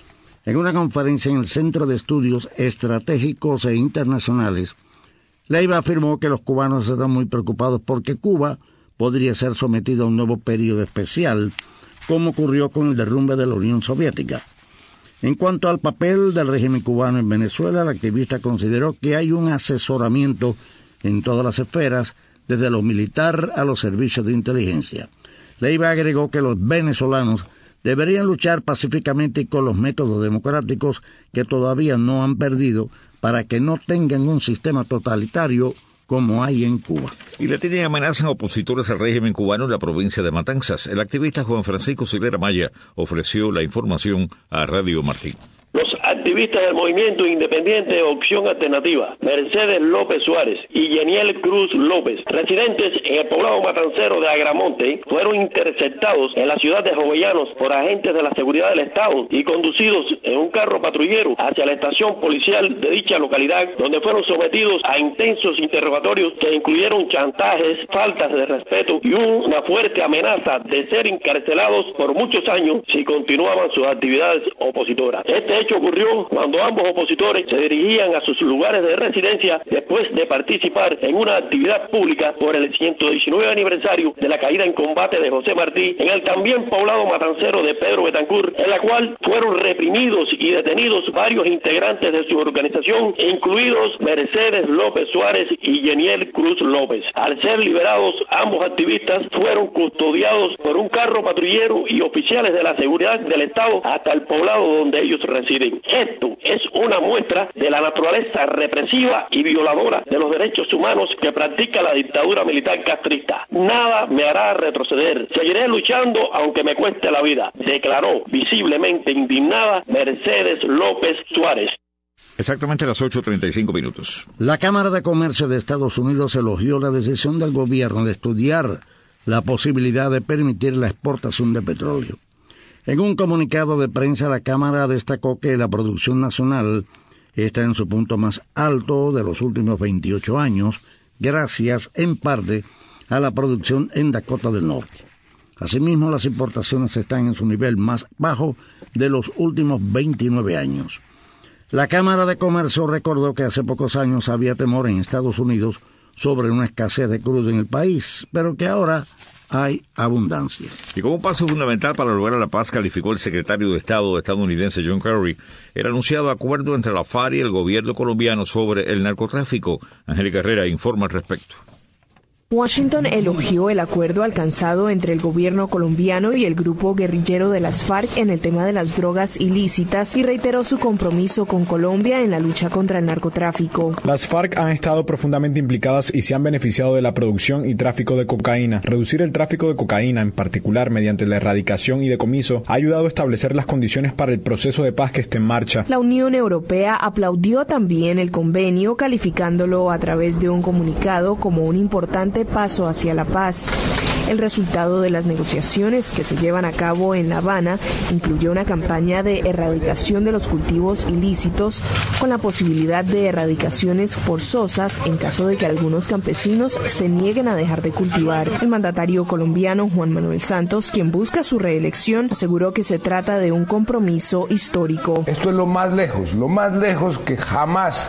En una conferencia en el Centro de Estudios Estratégicos e Internacionales, Leiva afirmó que los cubanos están muy preocupados porque Cuba podría ser sometido a un nuevo periodo especial, como ocurrió con el derrumbe de la Unión Soviética. En cuanto al papel del régimen cubano en Venezuela, la activista consideró que hay un asesoramiento en todas las esferas, desde lo militar a los servicios de inteligencia. Leiva agregó que los venezolanos deberían luchar pacíficamente y con los métodos democráticos que todavía no han perdido para que no tengan un sistema totalitario como hay en Cuba. Y le tienen amenazas a opositores al régimen cubano en la provincia de Matanzas. El activista Juan Francisco Silera Maya ofreció la información a Radio Martí. Los activistas del movimiento independiente Opción Alternativa, Mercedes López Suárez y Yeniel Cruz López, residentes en el poblado matancero de Agramonte, fueron interceptados en la ciudad de Jovellanos por agentes de la seguridad del Estado y conducidos en un carro patrullero hacia la estación policial de dicha localidad, donde fueron sometidos a intensos interrogatorios que incluyeron chantajes, faltas de respeto y una fuerte amenaza de ser encarcelados por muchos años si continuaban sus actividades opositoras. Este hecho ocurrió cuando ambos opositores se dirigían a sus lugares de residencia después de participar en una actividad pública por el ciento diecinueve aniversario de la caída en combate de José Martí en el también poblado matancero de Pedro Betancourt, en la cual fueron reprimidos y detenidos varios integrantes de su organización, incluidos Mercedes López Suárez y Yeniel Cruz López. Al ser liberados, ambos activistas fueron custodiados por un carro patrullero y oficiales de la seguridad del Estado hasta el poblado donde ellos residen. Esto es una muestra de la naturaleza represiva y violadora de los derechos humanos que practica la dictadura militar castrista. Nada me hará retroceder. Seguiré luchando aunque me cueste la vida, declaró visiblemente indignada Mercedes López Suárez. Exactamente a las ocho treinta y cinco minutos. La Cámara de Comercio de Estados Unidos elogió la decisión del gobierno de estudiar la posibilidad de permitir la exportación de petróleo. En un comunicado de prensa, la Cámara destacó que la producción nacional está en su punto más alto de los últimos veintiocho años, gracias en parte a la producción en Dakota del Norte. Asimismo, las importaciones están en su nivel más bajo de los últimos veintinueve años. La Cámara de Comercio recordó que hace pocos años había temor en Estados Unidos sobre una escasez de crudo en el país, pero que ahora hay abundancia. Y como un paso fundamental para lograr la paz, calificó el secretario de Estado estadounidense John Kerry el anunciado acuerdo entre la FARC y el gobierno colombiano sobre el narcotráfico. Angélica Herrera informa al respecto. Washington elogió el acuerdo alcanzado entre el gobierno colombiano y el grupo guerrillero de las FARC en el tema de las drogas ilícitas y reiteró su compromiso con Colombia en la lucha contra el narcotráfico. Las FARC han estado profundamente implicadas y se han beneficiado de la producción y tráfico de cocaína. Reducir el tráfico de cocaína, en particular mediante la erradicación y decomiso, ha ayudado a establecer las condiciones para el proceso de paz que está en marcha. La Unión Europea aplaudió también el convenio, calificándolo a través de un comunicado como un importante paso hacia la paz. El resultado de las negociaciones que se llevan a cabo en La Habana incluyó una campaña de erradicación de los cultivos ilícitos con la posibilidad de erradicaciones forzosas en caso de que algunos campesinos se nieguen a dejar de cultivar. El mandatario colombiano Juan Manuel Santos, quien busca su reelección, aseguró que se trata de un compromiso histórico. Esto es lo más lejos, lo más lejos que jamás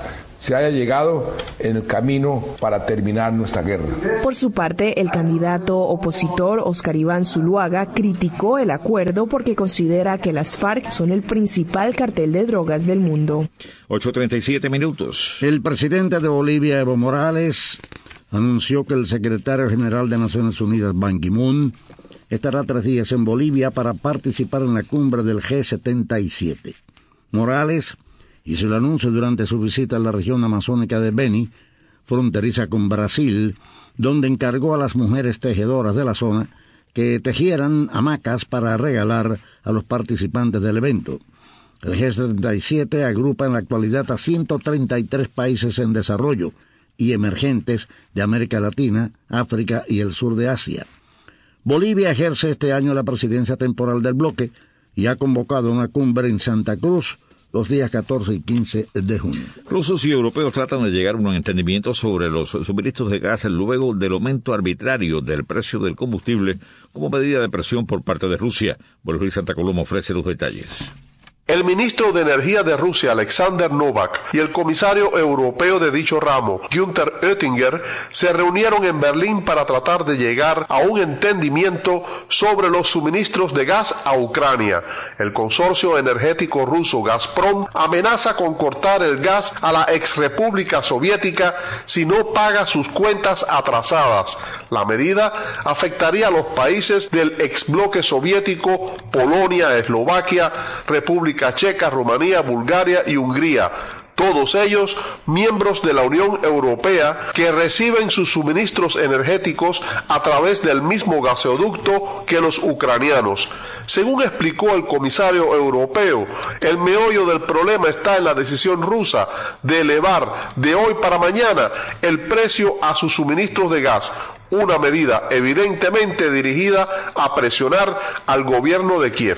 se haya llegado en el camino para terminar nuestra guerra. Por su parte, el candidato opositor Oscar Iván Zuluaga criticó el acuerdo porque considera que las FARC son el principal cartel de drogas del mundo. ocho treinta y siete minutos. El presidente de Bolivia, Evo Morales, anunció que el secretario general de Naciones Unidas, Ban Ki-moon, estará tres días en Bolivia para participar en la cumbre del G setenta y siete. Morales hizo el anuncio durante su visita a la región amazónica de Beni, fronteriza con Brasil, donde encargó a las mujeres tejedoras de la zona que tejieran hamacas para regalar a los participantes del evento. El G setenta y siete agrupa en la actualidad a ciento treinta y tres países en desarrollo y emergentes de América Latina, África y el sur de Asia. Bolivia ejerce este año la presidencia temporal del bloque y ha convocado una cumbre en Santa Cruz los días catorce y quince de junio. Rusos y europeos tratan de llegar a un entendimiento sobre los suministros de gas luego del aumento arbitrario del precio del combustible como medida de presión por parte de Rusia. Luis Santa Coloma ofrece los detalles. El ministro de Energía de Rusia, Alexander Novak, y el comisario europeo de dicho ramo, Günther Oettinger, se reunieron en Berlín para tratar de llegar a un entendimiento sobre los suministros de gas a Ucrania. El consorcio energético ruso Gazprom amenaza con cortar el gas a la exrepública soviética si no paga sus cuentas atrasadas. La medida afectaría a los países del exbloque soviético, Polonia, Eslovaquia, República Checa, Rumanía, Bulgaria y Hungría, todos ellos miembros de la Unión Europea que reciben sus suministros energéticos a través del mismo gasoducto que los ucranianos. Según explicó el comisario europeo, el meollo del problema está en la decisión rusa de elevar de hoy para mañana el precio a sus suministros de gas, una medida evidentemente dirigida a presionar al gobierno de Kiev.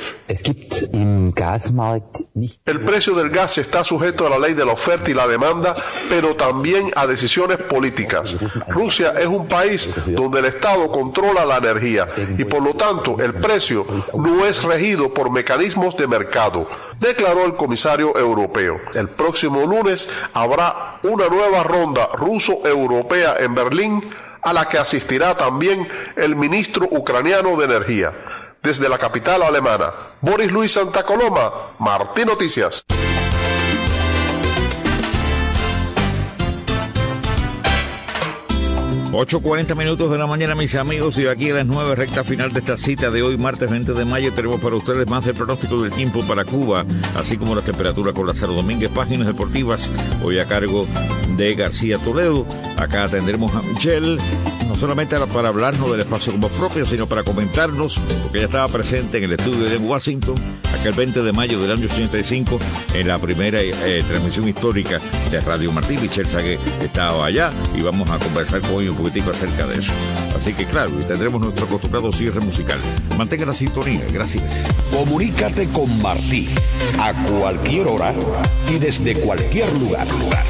El precio del gas está sujeto a la ley de la oferta y la demanda, pero también a decisiones políticas. Rusia es un país donde el Estado controla la energía y por lo tanto el precio no es regido por mecanismos de mercado, declaró el comisario europeo. El próximo lunes habrá una nueva ronda ruso-europea en Berlín, a la que asistirá también el ministro ucraniano de Energía. Desde la capital alemana, Boris Luis Santa Coloma, Martí Noticias. ocho cuarenta minutos de la mañana, mis amigos, y aquí a las nueve, recta final de esta cita de hoy, martes veinte de mayo, tenemos para ustedes más del pronóstico del tiempo para Cuba, así como la temperatura con Lázaro Domínguez, páginas deportivas, hoy a cargo de García Toledo. Acá tendremos a Michelle, no solamente para hablarnos del espacio como propio, sino para comentarnos, porque ella estaba presente en el estudio de Washington, aquel veinte de mayo del año ochenta y cinco, en la primera eh, transmisión histórica de Radio Martí. Michelle Sagué estaba allá y vamos a conversar con ella un poquitico acerca de eso. Así que claro, tendremos nuestro acostumbrado cierre musical. Mantenga la sintonía, gracias. Comunícate con Martí a cualquier hora y desde cualquier lugar.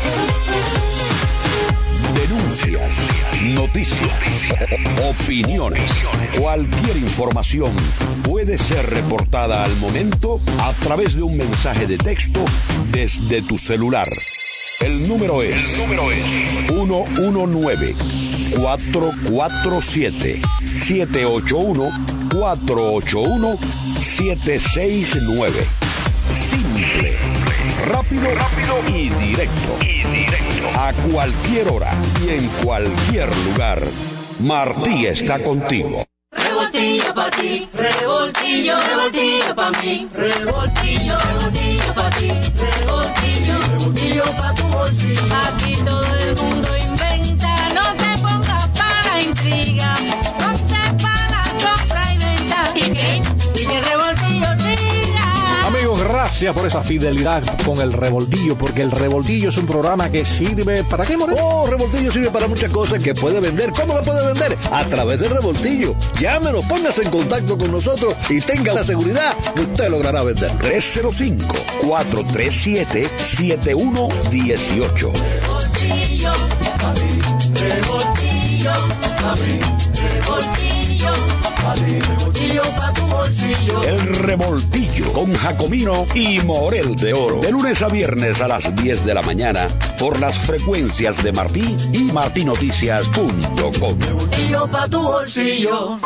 Denuncias, noticias, opiniones, cualquier información puede ser reportada al momento a través de un mensaje de texto desde tu celular. El número es uno uno nueve, cuatro cuatro siete, siete ocho uno, cuatro ocho uno, siete seis nueve. Simple, rápido, rápido y directo. Y directo. A cualquier hora y en cualquier lugar. Martí está contigo. Revoltillo pa' ti, revoltillo, revoltillo pa' mí, revoltillo, revoltillo pa' ti, revoltillo, revoltillo pa' tu bolsillo. Aquí todo el mundo inventa, no te pongas para intriga, ponte para compra y venta. ¿Y qué? Y que revoltillo siga. Amigos, gracias por esa fidelidad con el Revoltillo, porque el Revoltillo es un programa que sirve ¿para qué, Moreno? Oh, Revoltillo sirve para muchas cosas que puede vender. ¿Cómo lo puede vender? A través del Revoltillo. Llámenos, póngase en contacto con nosotros y tenga la seguridad que usted logrará vender. tres cero cinco, cuatro tres siete, siete uno uno ocho. Revoltillo, revoltillo. revoltillo, pa' mí, revoltillo, pa' mí, revoltillo pa' tu bolsillo. El revoltillo con Jacomino y Morel de Oro. De lunes a viernes a las diez de la mañana por las frecuencias de Martí y martí noticias punto com. Revoltillo pa' tu bolsillo.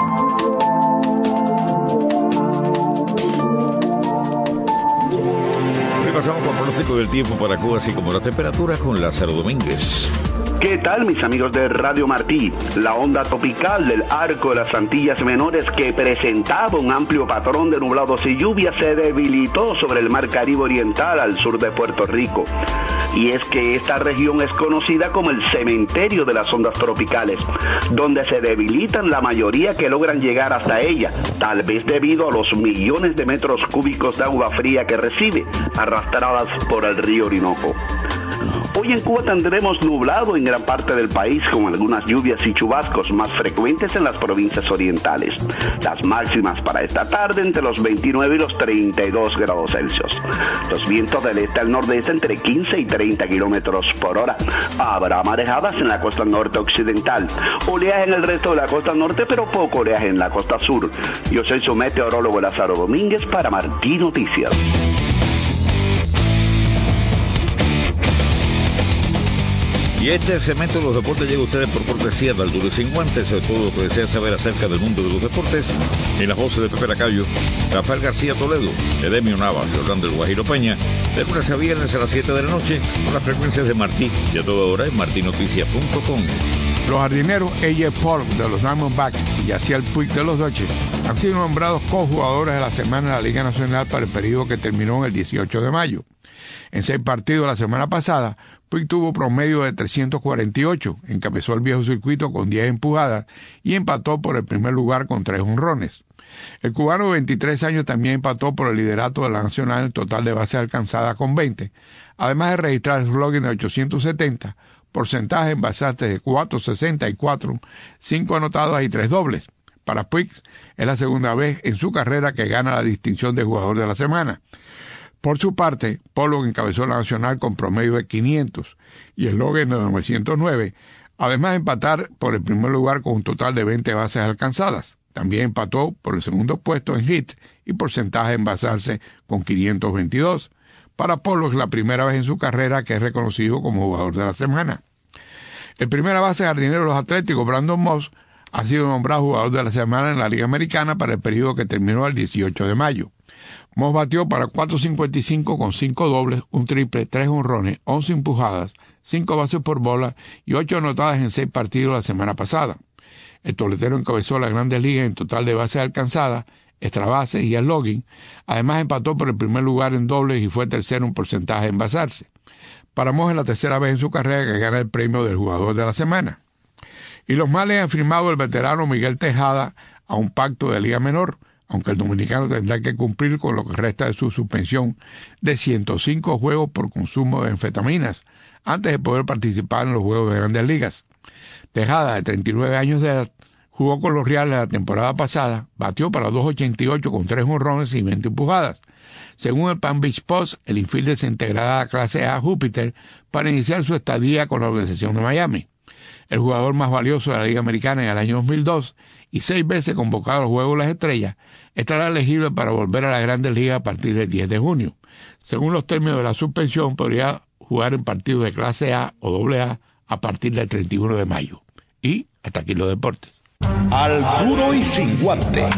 Pasamos por pronóstico del tiempo para Cuba, así como la temperatura con Lázaro Domínguez. ¿Qué tal, mis amigos de Radio Martí? La onda tropical del arco de las Antillas Menores, que presentaba un amplio patrón de nublados y lluvias, se debilitó sobre el mar Caribe Oriental al sur de Puerto Rico. Y es que esta región es conocida como el cementerio de las ondas tropicales, donde se debilitan la mayoría que logran llegar hasta ella, tal vez debido a los millones de metros cúbicos de agua fría que recibe, arrastradas por el río Orinoco. Hoy en Cuba tendremos nublado en gran parte del país, con algunas lluvias y chubascos más frecuentes en las provincias orientales. Las máximas para esta tarde entre los veintinueve y los treinta y dos grados Celsius. Los vientos del este al nordeste entre quince y treinta kilómetros por hora. Habrá marejadas en la costa norte occidental, oleaje en el resto de la costa norte, pero poco oleaje en la costa sur. Yo soy su meteorólogo Lázaro Domínguez para Martí Noticias. Y este segmento de los deportes llega a ustedes por cortesía de Alduro y Sin Guantes. Sobre todo lo que desea saber acerca del mundo de los deportes, en las voces de Pepe Lacayo, Rafael García Toledo, Edemio Navas y Orlando El Guajiro Peña, de lunes a viernes a las siete de la noche, con las frecuencias de Martí y a toda hora en martí noticias punto com. Los jardineros A J Polk de los Diamondbacks y Yasiel Puig de los Dodgers han sido nombrados cojugadores de la semana de la Liga Nacional para el periodo que terminó el dieciocho de mayo. En seis partidos la semana pasada, Puig tuvo promedio de trescientos cuarenta y ocho, encabezó el viejo circuito con diez empujadas y empató por el primer lugar con tres jonrones. El cubano de veintitrés años también empató por el liderato de la Nacional en total de bases alcanzadas con veinte, además de registrar el slogan de ochocientos setenta, porcentaje en bases de cuatrocientos sesenta y cuatro, cinco anotadas y tres dobles. Para Puig es la segunda vez en su carrera que gana la distinción de jugador de la semana. Por su parte, Pollock encabezó la Nacional con promedio de quinientos y el Logan de novecientos nueve, además de empatar por el primer lugar con un total de veinte bases alcanzadas. También empató por el segundo puesto en hits y porcentaje en basarse con quinientos veintidós. Para Pollock es la primera vez en su carrera que es reconocido como jugador de la semana. El primera base jardinero de los Atléticos, Brandon Moss, ha sido nombrado jugador de la semana en la Liga Americana para el periodo que terminó el dieciocho de mayo. Moss batió para cuatrocientos cincuenta y cinco con cinco dobles, un triple, tres jonrones, once empujadas, cinco bases por bola y ocho anotadas en seis partidos la semana pasada. El toletero encabezó las Grandes Ligas en total de bases alcanzadas, extra bases y slogan. Además empató por el primer lugar en dobles y fue tercero en porcentaje en basarse. Para Moss es la tercera vez en su carrera que gana el premio del jugador de la semana. Y los Males han firmado el veterano Miguel Tejada a un pacto de liga menor, aunque el dominicano tendrá que cumplir con lo que resta de su suspensión de ciento cinco juegos por consumo de anfetaminas, antes de poder participar en los juegos de Grandes Ligas. Tejada, de treinta y nueve años de edad, jugó con los Reales la temporada pasada, batió para doscientos ochenta y ocho con tres jonrones y veinte empujadas. Según el Palm Beach Post, el infielder se integrará a la clase A Júpiter para iniciar su estadía con la organización de Miami. El jugador más valioso de la Liga Americana en el año dos mil dos y seis veces convocado al Juego de las Estrellas, estará elegible para volver a las Grandes Ligas a partir del diez de junio. Según los términos de la suspensión, podría jugar en partidos de clase A o doble A a partir del treinta y uno de mayo. Y hasta aquí los deportes. Al duro y sin guante.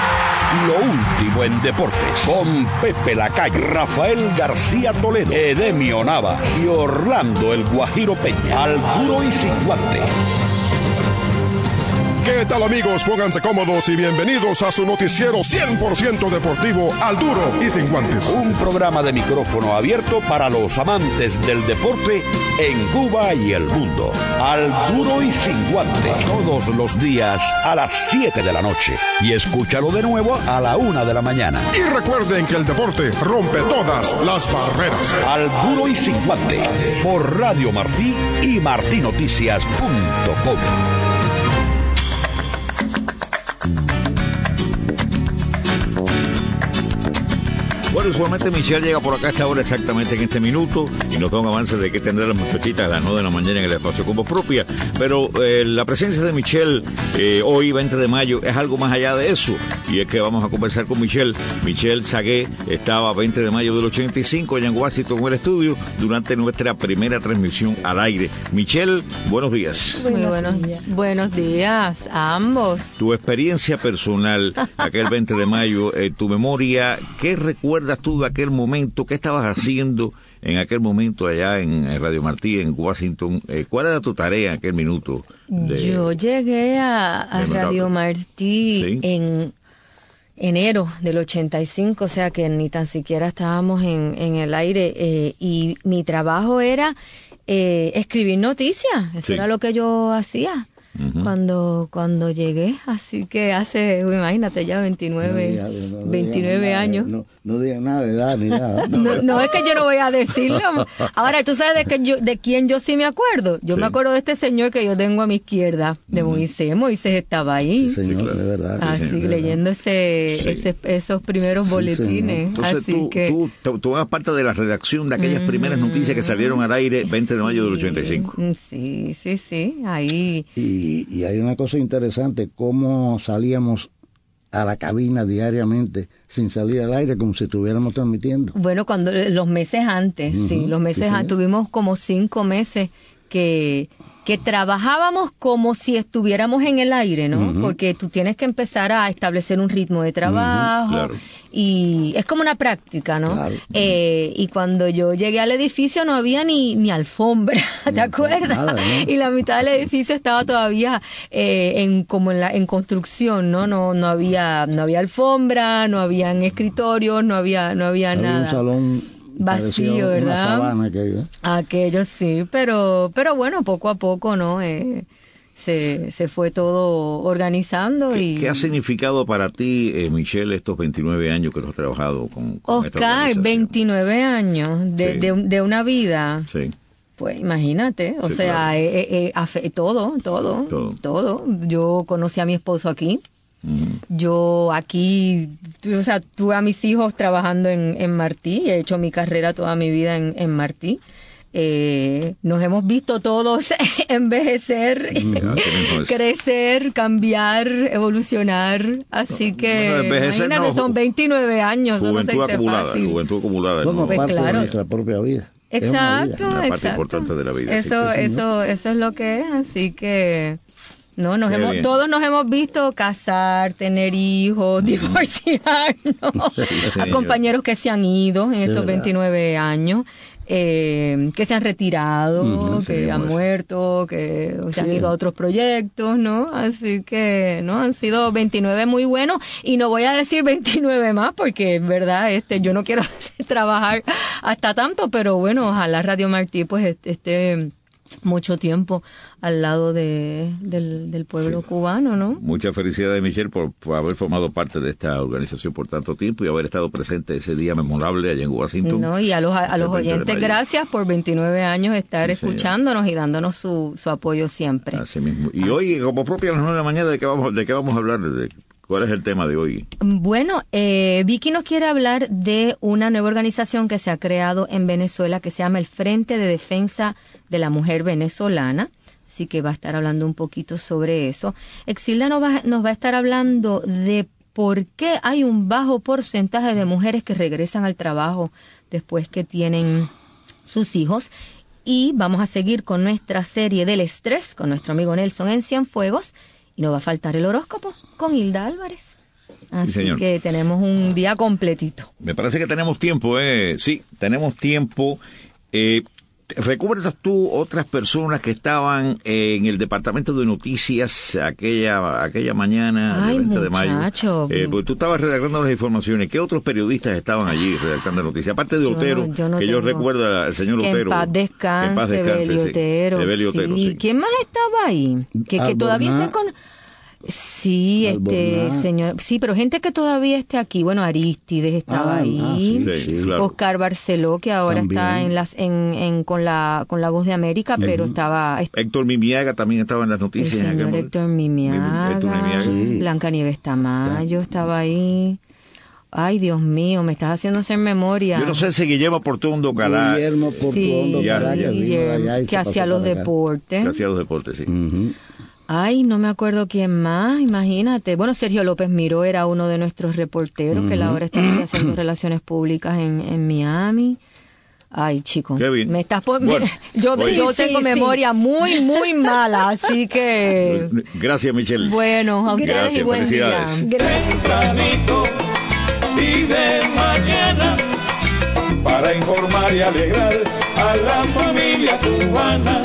Lo último en deportes con Pepe Lacayo, Rafael García Toledo, Edemio Navas y Orlando El Guajiro Peña. Al duro y sin guante. ¿Qué tal, amigos? Pónganse cómodos y bienvenidos a su noticiero cien por ciento deportivo Al Duro y Sin Guantes. Un programa de micrófono abierto para los amantes del deporte en Cuba y el mundo. Al Duro y Sin Guante. Todos los días a las siete de la noche. Y escúchalo de nuevo a la una de la mañana. Y recuerden que el deporte rompe todas las barreras. Al Duro y Sin Guante. Por Radio Martí y martí noticias punto com. Bueno, Bueno, usualmente Michelle llega por acá a esta hora exactamente en este minuto y nos da un avance de que tendrá las muchachitas a las nueve de la mañana en el espacio como propia. Pero eh, la presencia de Michelle eh, hoy, veinte de mayo, es algo más allá de eso. Y es que vamos a conversar con Michelle. Michelle Sagué estaba veinte de mayo del ochenta y cinco allá en Washington en el estudio durante nuestra primera transmisión al aire. Michelle, buenos días. Muy buenos días. Buenos días a ambos. Tu experiencia personal, aquel veinte de mayo, eh, tu memoria, ¿qué recuerdas tú de aquel momento? ¿Qué estabas haciendo en aquel momento allá en Radio Martí, en Washington? Eh, ¿Cuál era tu tarea en aquel minuto? De, Yo llegué a, a Radio Martí ¿Sí? en enero del ochenta y cinco, o sea que ni tan siquiera estábamos en, en el aire, eh, y mi trabajo era eh, escribir noticias, eso sí. era lo que yo hacía. Uh-huh. Cuando cuando llegué, así que hace, imagínate, ya veintinueve, no diga, no, no veintinueve años. No, no digan nada de edad ni nada. No, no, no es que yo no voy a decirlo. Ahora, ¿tú sabes de, que yo, de quién yo sí me acuerdo? Yo sí. me acuerdo de este señor que yo tengo a mi izquierda, de uh-huh. Moisés. Moisés estaba ahí. Sí, señor, sí, claro. de verdad. Así, sí, señor, leyendo ese, sí. ese esos primeros sí, boletines. Entonces, así tú, que... tú, tú, tú eras parte de la redacción de aquellas mm-hmm. primeras noticias que salieron al aire veinte de mayo del ochenta y cinco. Sí, sí, sí, ahí. Y, y hay una cosa interesante, cómo salíamos a la cabina diariamente sin salir al aire como si estuviéramos transmitiendo. Bueno, cuando los meses antes, uh-huh. sí, los meses sí, antes, sí. tuvimos como cinco meses que que trabajábamos como si estuviéramos en el aire, ¿no? Uh-huh. Porque tú tienes que empezar a establecer un ritmo de trabajo uh-huh, claro. y es como una práctica, ¿no? Claro. Eh, y cuando yo llegué al edificio no había ni ni alfombra, ¿te no, acuerdas? Nada, ¿no? Y la mitad del edificio estaba todavía eh, en como en la en construcción, ¿no? No no había no había alfombra, no habían escritorios, no había no había, había nada. Un salón vacío, ¿verdad? Una sabana aquello. Aquello sí, pero pero bueno, poco a poco, ¿no? Eh, se, se fue todo organizando. ¿Qué, y ¿Qué ha significado para ti, eh, Michelle, estos veintinueve años que has trabajado con, con esta organización? veintinueve años de, sí. de, de una vida. Sí. Pues imagínate, o sí, sea, claro. eh, eh, eh, todo, todo, todo, todo. Yo conocí a mi esposo aquí. Uh-huh. Yo aquí, o sea, tuve a mis hijos trabajando en, en Martí, he hecho mi carrera toda mi vida en, en Martí. Eh, nos hemos visto todos envejecer, uh-huh. crecer, cambiar, evolucionar, así que bueno, imagínate, no, son veintinueve años, juventud no se acumulada, fácil. juventud acumulada. Bueno, pues parte claro. de nuestra propia vida. Exacto, una, vida. una parte exacto. importante de la vida. Eso, sí, eso, eso es lo que es, así que no, nos Qué hemos, bien. todos nos hemos visto casar, tener hijos, divorciarnos, sí, sí, a compañeros que se han ido en estos verdad. veintinueve años, eh, que se han retirado, Uh-huh, que sí, han pues. muerto, que se Sí. han ido a otros proyectos, ¿no? Así que, ¿no? Han sido veintinueve muy buenos y no voy a decir veintinueve más porque, es verdad, este, yo no quiero trabajar hasta tanto, pero bueno, ojalá Radio Martí pues esté mucho tiempo al lado de, del, del pueblo sí. cubano, ¿no? Muchas felicidades, Michelle, por, por haber formado parte de esta organización por tanto tiempo y haber estado presente ese día memorable allá en Washington. No, y a los, a, a los oyentes, gracias por veintinueve años estar sí, escuchándonos señor. y dándonos su, su apoyo siempre. Así mismo. Y hoy, como propia a las nueve de la mañana, ¿de qué vamos, de qué vamos a hablar? ¿De ¿Cuál es el tema de hoy? Bueno, eh, Vicky nos quiere hablar de una nueva organización que se ha creado en Venezuela que se llama el Frente de Defensa de la Mujer Venezolana. Así que va a estar hablando un poquito sobre eso. Exilda nos va, nos va a estar hablando de por qué hay un bajo porcentaje de mujeres que regresan al trabajo después que tienen sus hijos. Y vamos a seguir con nuestra serie del estrés con nuestro amigo Nelson en Cienfuegos. Y no va a faltar el horóscopo con Hilda Álvarez. Así sí, que tenemos un día completito. Me parece que tenemos tiempo, ¿eh? Sí, tenemos tiempo. Eh, ¿Recuerdas tú otras personas que estaban en el departamento de noticias aquella aquella mañana Ay, del veinte de muchacho. mayo? Eh, pues tú estabas redactando las informaciones. ¿Qué otros periodistas estaban allí redactando noticias? Aparte de Yo Otero, no- yo no que yo tengo- recuerdo al señor que Otero. en paz descanse, que en paz descanse, Evelio sí. Otero, Evelio Otero, sí. sí. ¿Quién más estaba ahí? Que, que todavía Albornoz. esté con... Sí, este Albornoz. señor, sí, pero gente que todavía esté aquí, bueno, Aristides estaba Ah, ahí, ah, sí, Sí, sí. claro. Oscar Barceló, que ahora También. está en las en, en con la con la Voz de América, pero estaba Héctor Mimiaga también estaba en las el noticias. en aquel señor momento. Héctor Mimiaga, Héctor Mimiaga. Sí. Blanca Nieves Tamayo estaba ahí. Ay, Dios mío, me estás haciendo hacer memoria. Yo no sé si Guillermo Portuondo Calá. Guillermo Portuondo sí, Calá, ya, que, Guillermo, allá y que se hacía pasó los para acá. deportes. Que hacía los deportes, sí. Uh-huh. Ay, no me acuerdo quién más, imagínate. Bueno, Sergio López Miró era uno de nuestros reporteros, uh-huh. que ahora está haciendo relaciones públicas en, en Miami. Ay, chico, qué bien. Me estás por... Bueno, yo, oye. yo tengo sí, memoria sí. muy, muy mala, así que... Gracias, Michelle. Bueno, a ustedes Gracias, y buen felicidades. día. Tempranito y de mañana para informar y alegrar a la familia cubana.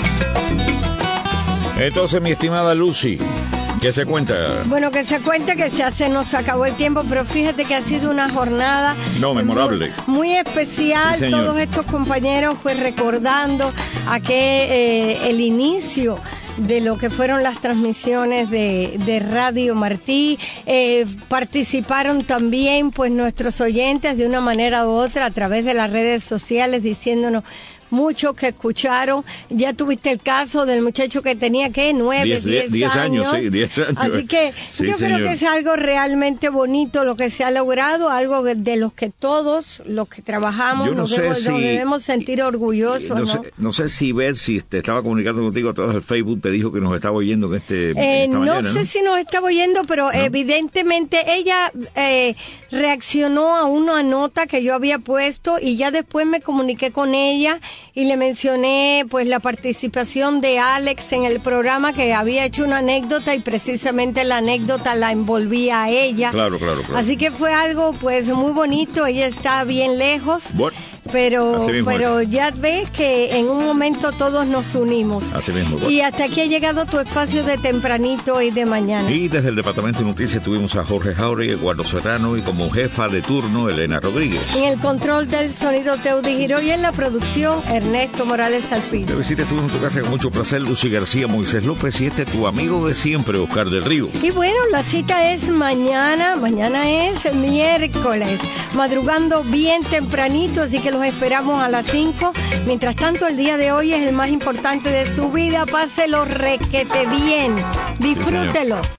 Entonces, mi estimada Lucy, ¿qué se cuenta? Bueno, que se cuenta que se hace, nos acabó el tiempo, pero fíjate que ha sido una jornada no, memorable. Muy, muy especial. Sí, todos estos compañeros pues recordando a que eh, el inicio de lo que fueron las transmisiones de, de Radio Martí. Eh, participaron también pues nuestros oyentes de una manera u otra a través de las redes sociales diciéndonos muchos que escucharon. Ya tuviste el caso del muchacho que tenía, ¿qué? Nueve, diez, diez años. años. Sí, diez años. Así que sí, yo señor. creo que es algo realmente bonito lo que se ha logrado, algo de los que todos los que trabajamos no nos, sé debemos, si, nos debemos sentir orgullosos. No, ¿no? Sé, no sé si Betsy te estaba comunicando contigo a través del Facebook, te dijo que nos estaba oyendo en este eh, esta no mañana, sé ¿no? si nos estaba oyendo, pero ¿no? Evidentemente ella eh, reaccionó a una nota que yo había puesto y ya después me comuniqué con ella y le mencioné pues la participación de Alex en el programa, que había hecho una anécdota y precisamente la anécdota la envolvía a ella. Claro, claro, claro. Así que fue algo pues muy bonito. Ella está bien lejos. Bueno, pero pero es. Ya ves que en un momento todos nos unimos. Así mismo. Bueno. Y hasta aquí ha llegado tu espacio de tempranito y de mañana. Y desde el Departamento de Noticias tuvimos a Jorge Jauregui, Eduardo Serrano y como jefa de turno Elena Rodríguez. En el control del sonido Teudi Giró y en la producción Ernesto Morales Alpino. De visita estuvimos en tu casa con mucho placer, Lucy García, Moisés López y este tu amigo de siempre, Oscar del Río. Y bueno, la cita es mañana, mañana es miércoles, madrugando bien tempranito, así que los esperamos a las cinco. Mientras tanto, el día de hoy es el más importante de su vida, páselo requete bien, disfrútelo.